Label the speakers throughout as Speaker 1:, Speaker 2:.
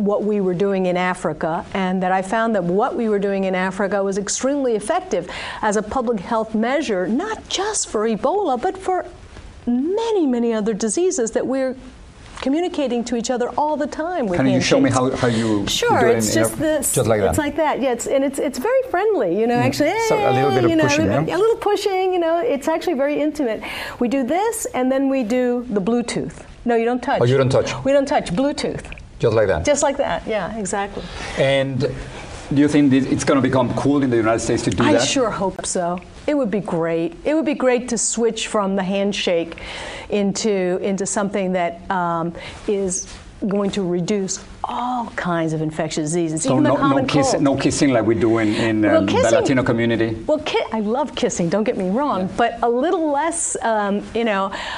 Speaker 1: what we were doing in Africa, and that I found that what we were doing in Africa was extremely effective as a public health measure, not just for Ebola, but for many, many other diseases that we're communicating to each other all the time with
Speaker 2: Can you show me how you
Speaker 1: Sure,
Speaker 2: do it
Speaker 1: it's just this.
Speaker 2: Just like that.
Speaker 1: It's like that. Yeah, it's very friendly. You know, actually,
Speaker 2: so a little bit of pushing,
Speaker 1: a little pushing. You know, it's actually very intimate. We do this, and then we do the Bluetooth. No, you don't touch.
Speaker 2: Oh, you don't touch.
Speaker 1: We don't touch. Bluetooth.
Speaker 2: Just like that.
Speaker 1: Just like that. Yeah, exactly.
Speaker 2: And do you think it's going to become cool in the United States to do that?
Speaker 1: I sure hope so. It would be great. It would be great to switch from the handshake into something that is going to reduce all kinds of infectious diseases,
Speaker 2: so
Speaker 1: even the common cold.
Speaker 2: No kissing like we do in the Latino community?
Speaker 1: Well, I love kissing, don't get me wrong, but a little less, when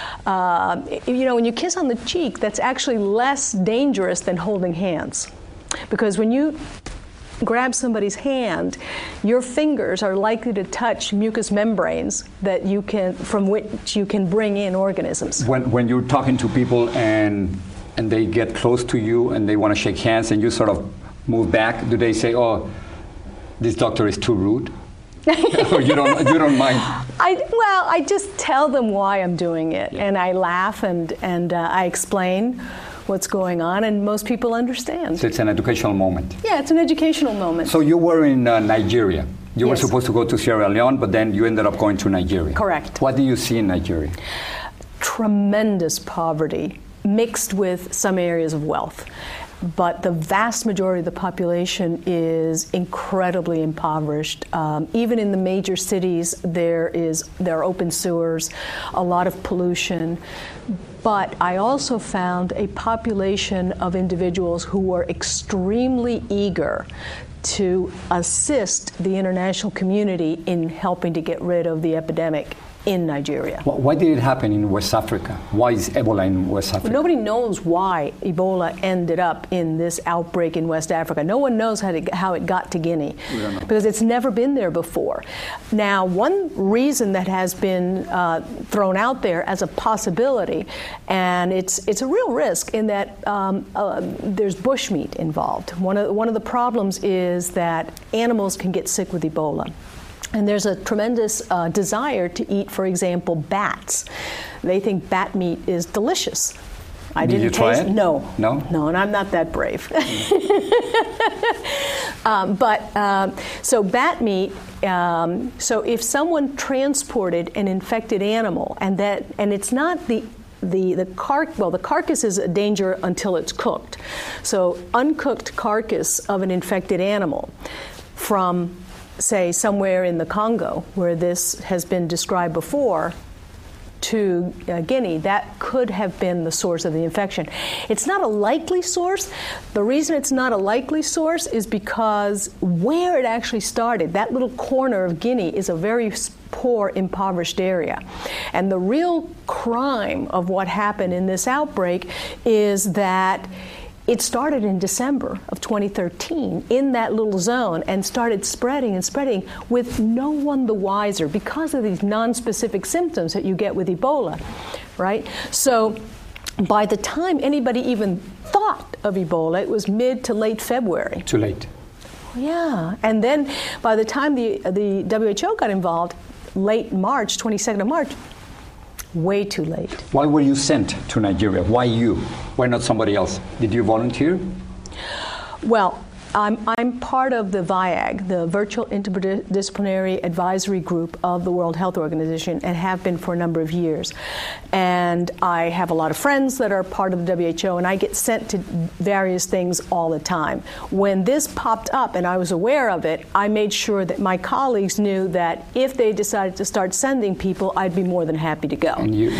Speaker 1: you kiss on the cheek, that's actually less dangerous than holding hands. Because when you grab somebody's hand, your fingers are likely to touch mucous membranes from which you can bring in organisms.
Speaker 2: When you're talking to people and they get close to you and they want to shake hands and you sort of move back, do they say, "Oh, this doctor is too rude"? Or you don't mind?
Speaker 1: I just tell them why I'm doing it, and I laugh and I explain what's going on, and most people understand.
Speaker 2: So it's an educational moment.
Speaker 1: Yeah, it's an educational moment.
Speaker 2: So you were in Nigeria. You
Speaker 1: Yes.
Speaker 2: were supposed to go to Sierra Leone, but then you ended up going to Nigeria.
Speaker 1: Correct.
Speaker 2: What do you see in Nigeria?
Speaker 1: Tremendous poverty mixed with some areas of wealth. But the vast majority of the population is incredibly impoverished. Even in the major cities, there are open sewers, a lot of pollution. But I also found a population of individuals who were extremely eager to assist the international community in helping to get rid of the epidemic in Nigeria.
Speaker 2: Why did it happen in West Africa? Why is Ebola in West Africa?
Speaker 1: Nobody knows why Ebola ended up in this outbreak in West Africa. No one knows how it got to Guinea, because it's never been there before. Now, one reason that has been thrown out there as a possibility, and it's a real risk in that there's bushmeat involved. One of the problems is that animals can get sick with Ebola. And there's a tremendous desire to eat, for example, bats. They think bat meat is delicious.
Speaker 2: Did you try it?
Speaker 1: No.
Speaker 2: No?
Speaker 1: No, and I'm not that brave. So bat meat, so if someone transported an infected animal, and it's not the carcass is a danger until it's cooked. So uncooked carcass of an infected animal from, say, somewhere in the Congo, where this has been described before, to Guinea, that could have been the source of the infection. It's not a likely source. The reason it's not a likely source is because where it actually started, that little corner of Guinea, is a very poor, impoverished area. And the real crime of what happened in this outbreak is that it started in December of 2013 in that little zone and started spreading and spreading with no one the wiser because of these non-specific symptoms that you get with Ebola, right? So by the time anybody even thought of Ebola, it was mid to late February.
Speaker 2: Too late.
Speaker 1: Yeah, and then by the time the WHO got involved, late March, 22nd of March, way too late.
Speaker 2: Why were you sent to Nigeria? Why you? Why not somebody else? Did you volunteer?
Speaker 1: Well, I'm part of the VIAG, the Virtual Interdisciplinary Advisory Group of the World Health Organization, and have been for a number of years. And I have a lot of friends that are part of the WHO, and I get sent to various things all the time. When this popped up and I was aware of it, I made sure that my colleagues knew that if they decided to start sending people, I'd be more than happy to go.
Speaker 2: And